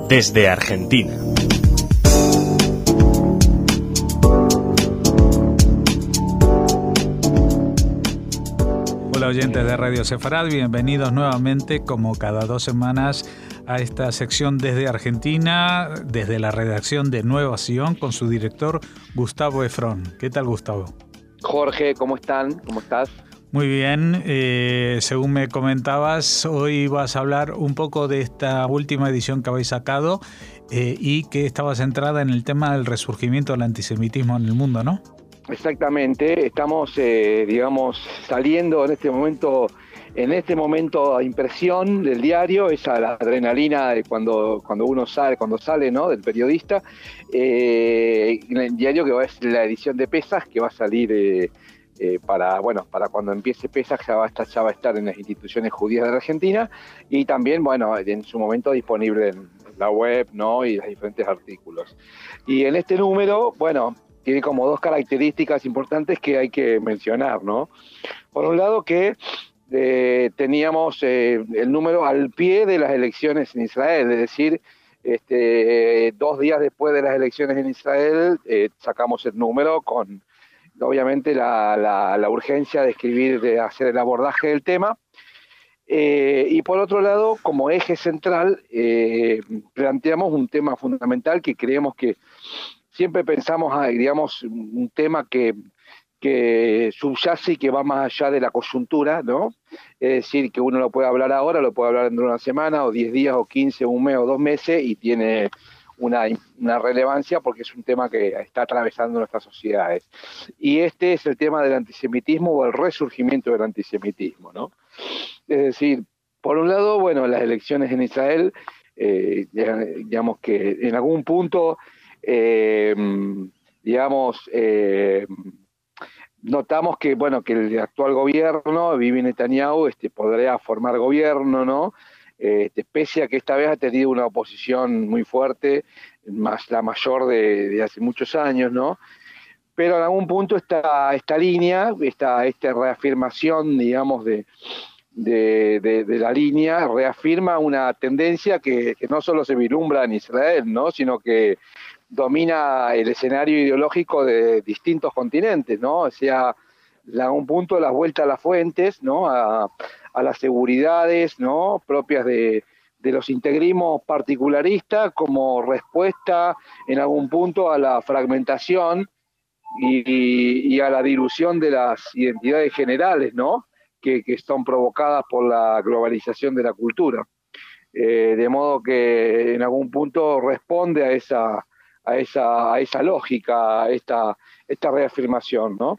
desde Argentina. Hola oyentes de Radio Sefarad, bienvenidos nuevamente como cada 2 semanas a esta sección desde Argentina, desde la redacción de Nueva Sion con su director Gustavo Efrón. ¿Qué tal, Gustavo? Jorge, ¿cómo están? ¿Cómo estás? Muy bien, según me comentabas, hoy vas a hablar un poco de esta última edición que habéis sacado y que estaba centrada en el tema del resurgimiento del antisemitismo en el mundo, ¿no? Exactamente, estamos, saliendo en este momento a impresión del diario, esa la adrenalina de cuando sale, ¿no? Del periodista, en el diario que es la edición de Pesaj, que va a salir para cuando empiece Pesaj ya va a estar en las instituciones judías de la Argentina, y también, en su momento disponible en la web, ¿no? Y los diferentes artículos. Y en este número, tiene como 2 características importantes que hay que mencionar, ¿no? Por un lado, que teníamos el número al pie de las elecciones en Israel, es decir, 2 días después de las elecciones en Israel sacamos el número con, obviamente, la urgencia de escribir, de hacer el abordaje del tema. Y por otro lado, como eje central, planteamos un tema fundamental que creemos que siempre pensamos, un tema que subyace y que va más allá de la coyuntura, ¿no? Es decir, que uno lo puede hablar ahora, lo puede hablar dentro de una semana, o 10 días, o 15, un mes, o 2 meses, y tiene una relevancia porque es un tema que está atravesando nuestras sociedades. Y este es el tema del antisemitismo o el resurgimiento del antisemitismo, ¿no? Es decir, por un lado, las elecciones en Israel, digamos que en algún punto, notamos que el actual gobierno, Bibi Netanyahu, podría formar gobierno, ¿no? Pese a que esta vez ha tenido una oposición muy fuerte, la mayor de hace muchos años, ¿no? Pero en algún punto esta línea, esta reafirmación, digamos, de la línea, reafirma una tendencia que no solo se vislumbra en Israel, ¿no? Sino que domina el escenario ideológico de distintos continentes, ¿no? O sea, a un punto la vuelta a las fuentes, ¿no? A las seguridades, ¿no? Propias de los integrismos particularistas, como respuesta en algún punto a la fragmentación y a la dilución de las identidades generales, ¿no? Que son provocadas por la globalización de la cultura. De modo que en algún punto responde a esa lógica, a esta reafirmación, ¿no?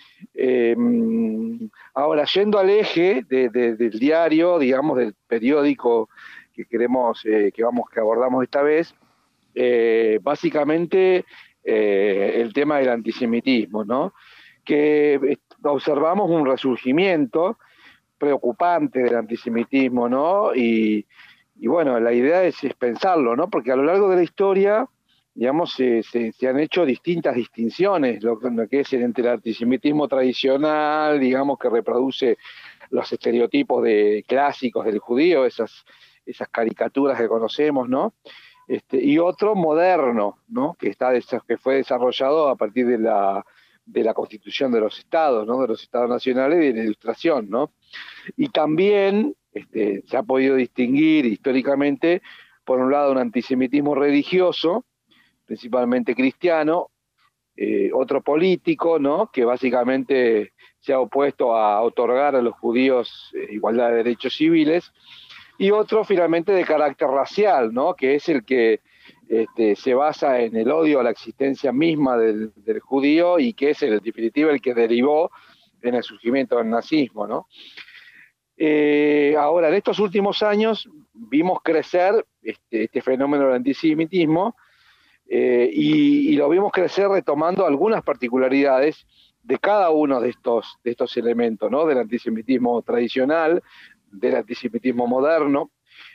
Ahora, yendo al eje del diario, digamos, del periódico que que abordamos esta vez, básicamente el tema del antisemitismo, ¿no? Que observamos un resurgimiento preocupante del antisemitismo, ¿no? Y la idea es pensarlo, ¿no? Porque a lo largo de la historia, digamos, se han hecho distintas distinciones, lo que es entre el antisemitismo tradicional, digamos, que reproduce los estereotipos clásicos del judío, esas caricaturas que conocemos, ¿no? Y otro moderno, ¿no? Que fue desarrollado a partir de la constitución de los estados, ¿no? De los estados nacionales y de la ilustración, ¿no? Y también se ha podido distinguir históricamente, por un lado, un antisemitismo religioso, principalmente cristiano, otro político, ¿no? Que básicamente se ha opuesto a otorgar a los judíos igualdad de derechos civiles, y otro finalmente de carácter racial, ¿no? Que es el que se basa en el odio a la existencia misma del judío, y que es en definitiva el que derivó en el surgimiento del nazismo, ¿no? Ahora, en estos últimos años vimos crecer este fenómeno del antisemitismo, y lo vimos crecer retomando algunas particularidades de cada uno de estos elementos, ¿no? Del antisemitismo tradicional, del antisemitismo moderno,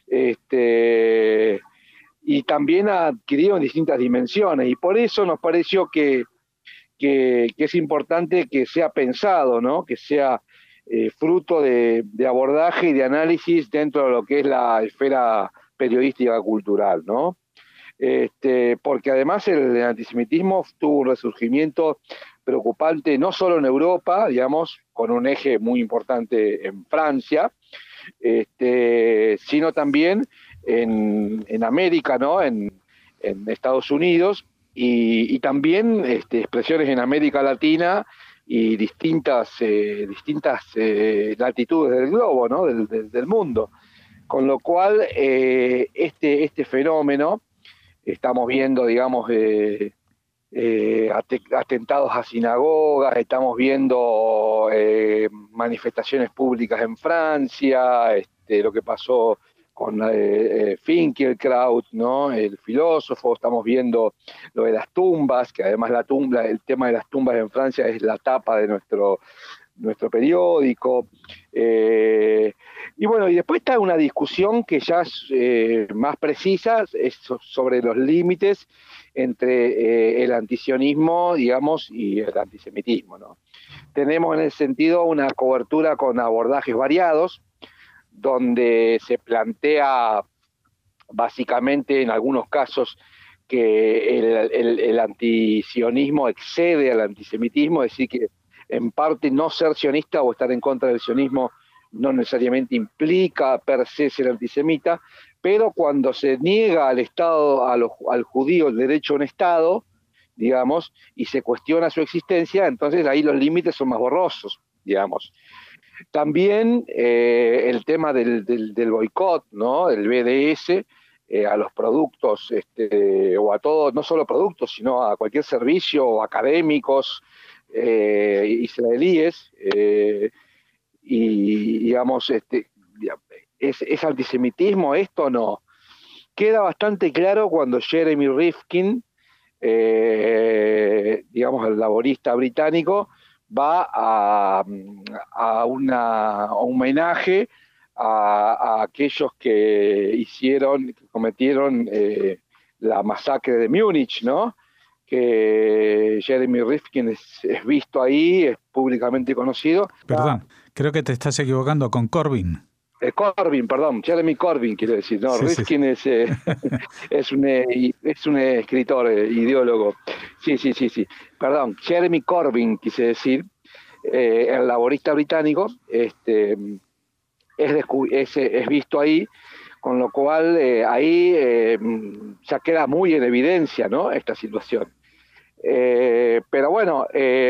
y también ha adquirido en distintas dimensiones, y por eso nos pareció que es importante que sea pensado, ¿no? Que sea fruto de abordaje y de análisis dentro de lo que es la esfera periodística cultural, ¿no? Porque además el antisemitismo tuvo un resurgimiento preocupante no solo en Europa, digamos, con un eje muy importante en Francia, sino también en América, ¿no? En Estados Unidos y también expresiones en América Latina y distintas latitudes del globo, ¿no? Del mundo. Con lo cual, este fenómeno, estamos viendo, digamos, atentados a sinagogas, estamos viendo manifestaciones públicas en Francia, lo que pasó con Finkielkraut, ¿no? El filósofo, estamos viendo lo de las tumbas, que además el tema de las tumbas en Francia es la tapa de nuestro periódico. Y bueno, y después está una discusión que ya es más precisa, es sobre los límites entre el antisionismo, digamos, y el antisemitismo, ¿no? Tenemos en ese sentido una cobertura con abordajes variados, donde se plantea básicamente en algunos casos que el antisionismo excede al antisemitismo, es decir, que en parte no ser sionista o estar en contra del sionismo no necesariamente implica per se ser antisemita, pero cuando se niega al Estado, al judío, el derecho a un Estado, digamos, y se cuestiona su existencia, entonces ahí los límites son más borrosos, digamos. También el tema del boicot, ¿no? El BDS, a los productos, o a todos, no solo productos, sino a cualquier servicio, o académicos, israelíes, y digamos, ¿es antisemitismo esto o no? Queda bastante claro cuando Jeremy Rifkin, digamos, el laborista británico, va a un homenaje a aquellos que cometieron la masacre de Múnich, ¿no? Que Jeremy Rifkin es visto ahí, es públicamente conocido. Perdón, creo que te estás equivocando con Corbyn. Jeremy Corbyn, quiero decir. No, sí, Rifkin sí. Es un escritor, ideólogo. Sí. Perdón, Jeremy Corbyn, quise decir, el laborista británico, es visto ahí, con lo cual ahí ya queda muy en evidencia, ¿no?, esta situación. Pero bueno,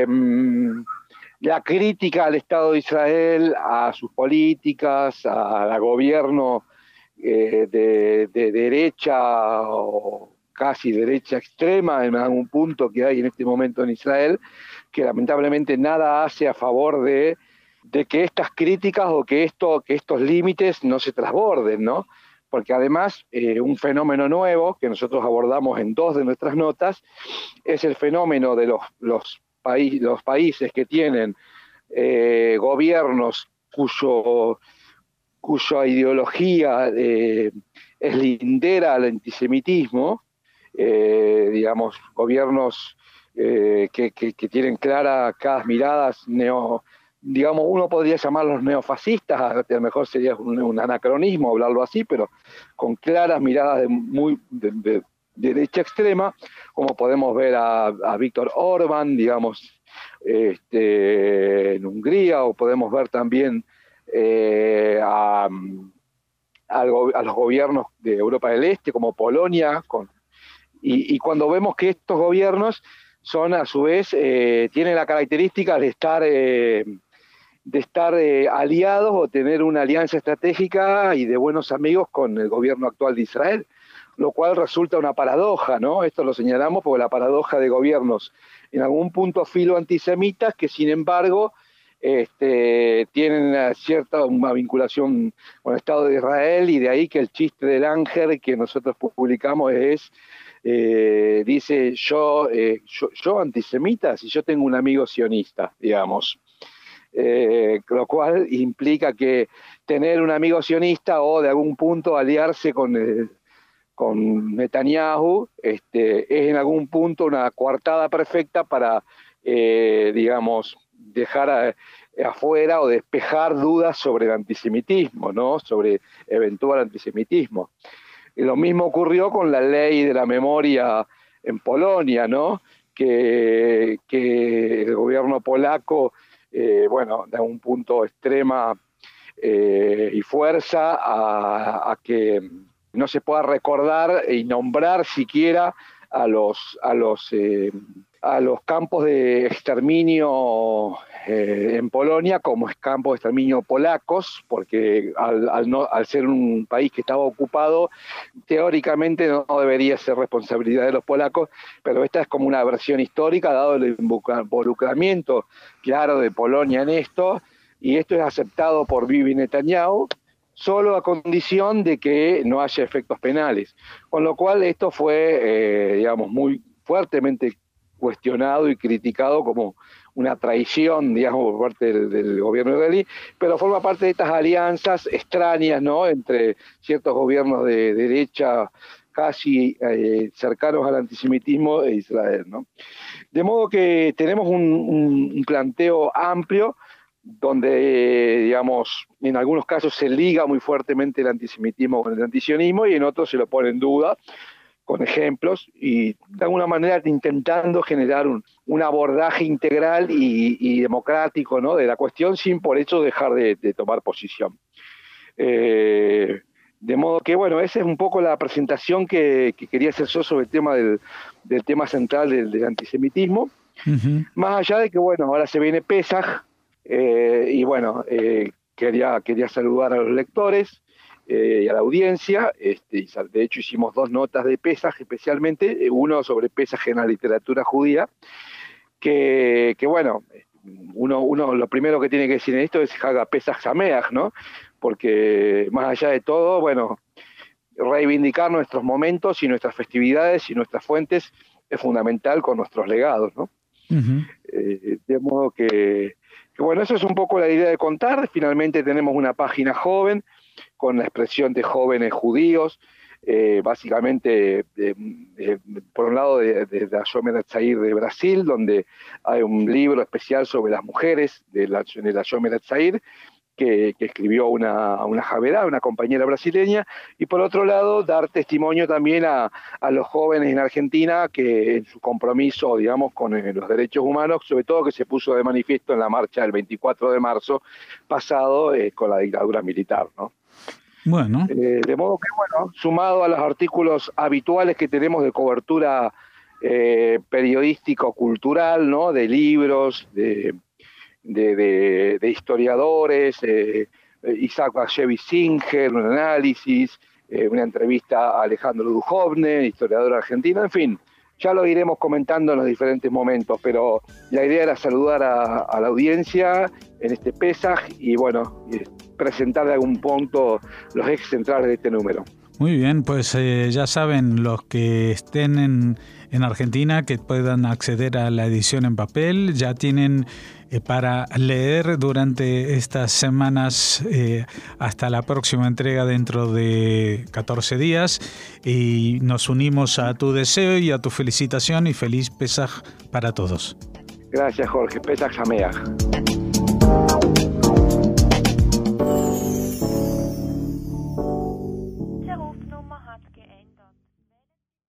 la crítica al Estado de Israel, a sus políticas, al gobierno de derecha o casi derecha extrema en algún punto que hay en este momento en Israel, que lamentablemente nada hace a favor de que estas críticas o que estos límites no se trasborden, ¿no? Porque además un fenómeno nuevo que nosotros abordamos en 2 de nuestras notas es el fenómeno de los países que tienen gobiernos cuya ideología es lindera al antisemitismo, digamos, gobiernos que tienen claras miradas digamos, uno podría llamarlos neofascistas, a lo mejor sería un anacronismo hablarlo así, pero con claras miradas de derecha extrema, como podemos ver a Víctor Orbán, digamos, en Hungría, o podemos ver también a los gobiernos de Europa del Este, como Polonia, y cuando vemos que estos gobiernos son, a su vez, tienen la característica de estar aliados o tener una alianza estratégica y de buenos amigos con el gobierno actual de Israel, lo cual resulta una paradoja, ¿no? Esto lo señalamos porque la paradoja de gobiernos en algún punto filo antisemitas que sin embargo tienen una vinculación con el Estado de Israel, y de ahí que el chiste del ángel que nosotros publicamos dice yo antisemita si yo tengo un amigo sionista, digamos. Lo cual implica que tener un amigo sionista o de algún punto aliarse con Netanyahu es en algún punto una coartada perfecta para, digamos, dejar afuera o despejar dudas sobre el antisemitismo, ¿no?, sobre eventual antisemitismo. Lo mismo ocurrió con la ley de la memoria en Polonia, ¿no? Que el gobierno polaco, da un punto extrema y fuerza a que no se pueda recordar y nombrar siquiera a los campos de exterminio en Polonia como campos de exterminio polacos, porque al ser un país que estaba ocupado, teóricamente no debería ser responsabilidad de los polacos, pero esta es como una versión histórica, dado el involucramiento claro de Polonia en esto, y esto es aceptado por Bibi Netanyahu, solo a condición de que no haya efectos penales. Con lo cual esto fue, muy fuertemente cuestionado y criticado como una traición, por parte del gobierno israelí, pero forma parte de estas alianzas extrañas, ¿no?, entre ciertos gobiernos de derecha casi cercanos al antisemitismo e Israel, ¿no? De modo que tenemos un planteo amplio donde, en algunos casos se liga muy fuertemente el antisemitismo con el antisionismo y en otros se lo pone en duda, con ejemplos, y de alguna manera intentando generar un abordaje integral y democrático, ¿no?, de la cuestión, sin por eso dejar de tomar posición. De modo que, esa es un poco la presentación que quería hacer yo sobre el tema del tema central del antisemitismo. Uh-huh. Más allá de que, ahora se viene Pesaj, quería saludar a los lectores y a la audiencia. De hecho hicimos 2 notas de Pesaj especialmente, uno sobre Pesaj en la literatura judía, que uno lo primero que tiene que decir en esto es Haga Pesaj Sameach, ¿no? Porque más allá de todo, reivindicar nuestros momentos y nuestras festividades y nuestras fuentes es fundamental con nuestros legados, ¿no? Uh-huh. De modo que eso es un poco la idea de contar. Finalmente tenemos una página joven con la expresión de jóvenes judíos, básicamente por un lado de la Shomer Hatzair de Brasil, donde hay un libro especial sobre las mujeres de la Shomer Hatzair, que escribió una Javerá, una compañera brasileña, y por otro lado dar testimonio también a los jóvenes en Argentina que en su compromiso, con los derechos humanos, sobre todo que se puso de manifiesto en la marcha del 24 de marzo pasado con la dictadura militar, ¿no? Bueno. De modo que, sumado a los artículos habituales que tenemos de cobertura periodístico-cultural, ¿no?, de libros, de historiadores, Isaac Bashevis Singer, un análisis, una entrevista a Alejandro Duhovne, historiador argentino, en fin, ya lo iremos comentando en los diferentes momentos, pero la idea era saludar a la audiencia en este Pesaj y presentar de algún punto los ejes centrales de este número. Muy bien, pues ya saben los que estén en Argentina que puedan acceder a la edición en papel, ya tienen para leer durante estas semanas hasta la próxima entrega dentro de 14 días y nos unimos a tu deseo y a tu felicitación y feliz Pesaj para todos. Gracias, Jorge. Pesaj Sameach.